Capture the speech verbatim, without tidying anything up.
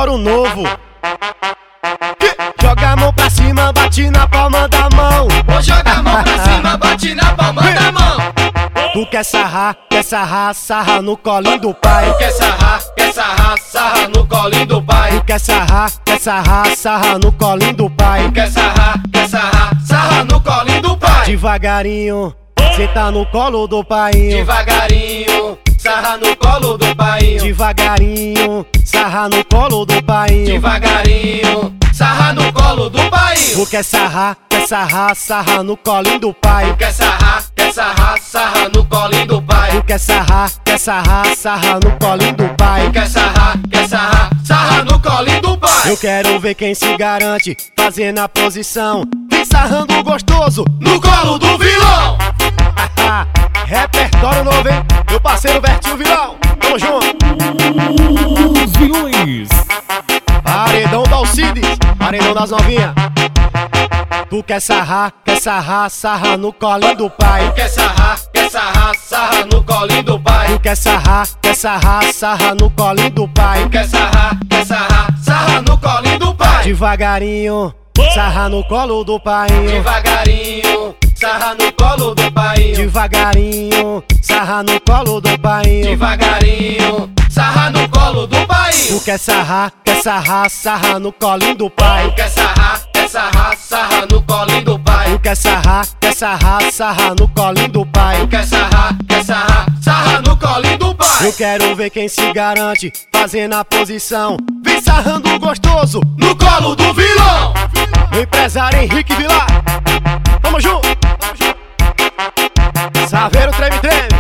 repertório novo. Joga a mão pra cima, bate na palma da mão. Vou jogar a mão pra cima, bate na palma da mão. Tu quer sarrar, quer sarrar, sarra no colinho do pai. Tu quer sarrar, quer sarrar, sarra no colinho do pai. Tu quer sarrar, quer sarrar, sarra no colinho do pai. Tu quer sarrar, quer sarrar, sarra no colinho do pai. Devagarinho, senta no colo do pai. Devagarinho, sarra no colo do pai. Devagarinho, sarra no colo do pai. Devagarinho, sarra no colo do pai. Tu quer sarrar, quer sarrar, sarra no colinho do pai. Tu quer sarrar, quer sarrar, sarra no colinho do pai. Tu quer sarrar, quer sarrar, sarra no colinho do pai. Tu quer sarrar, quer sarrar, sarra no colinho do pai. Eu quero ver quem se garante, fazendo a posição, vem sarrando gostoso no colo do vilão. Repertório novo, hein? Meu parceiro Vertinho Vilão, tamo junto. Os vilões. Paredão da Alcides, paredão das novinhas. Tu quer sarrar, quer sarrar, sarra no colinho do pai. Tu quer sarrar, quer sarrar, sarra no colinho do pai. Tu quer sarrar, quer sarrar, sarra no colinho do pai. Tu quer sarrar, quer sarrar, sarra no colinho do pai. Devagarinho, sarra no colo do pai. Devagarinho, sarra no colo do pai. Devagarinho, sarra no colo do pai. Devagarinho, sarra no colo do pai. Tu quer sarrar, quer sarrar, sarra no colinho do pai. Tu quer sarrar, quer sarrar, sarra no colinho do pai. Tu quer sarrar, quer sarrar, sarra no colinho do pai. Tu quer sarrar, quer sarrar, sarra no colinho do pai. Eu quero ver quem se garante, fazendo a posição, vem sarrando gostoso no colo do vilão. O empresário Henrique Vilar, tamo junto. Saveiro treme treme.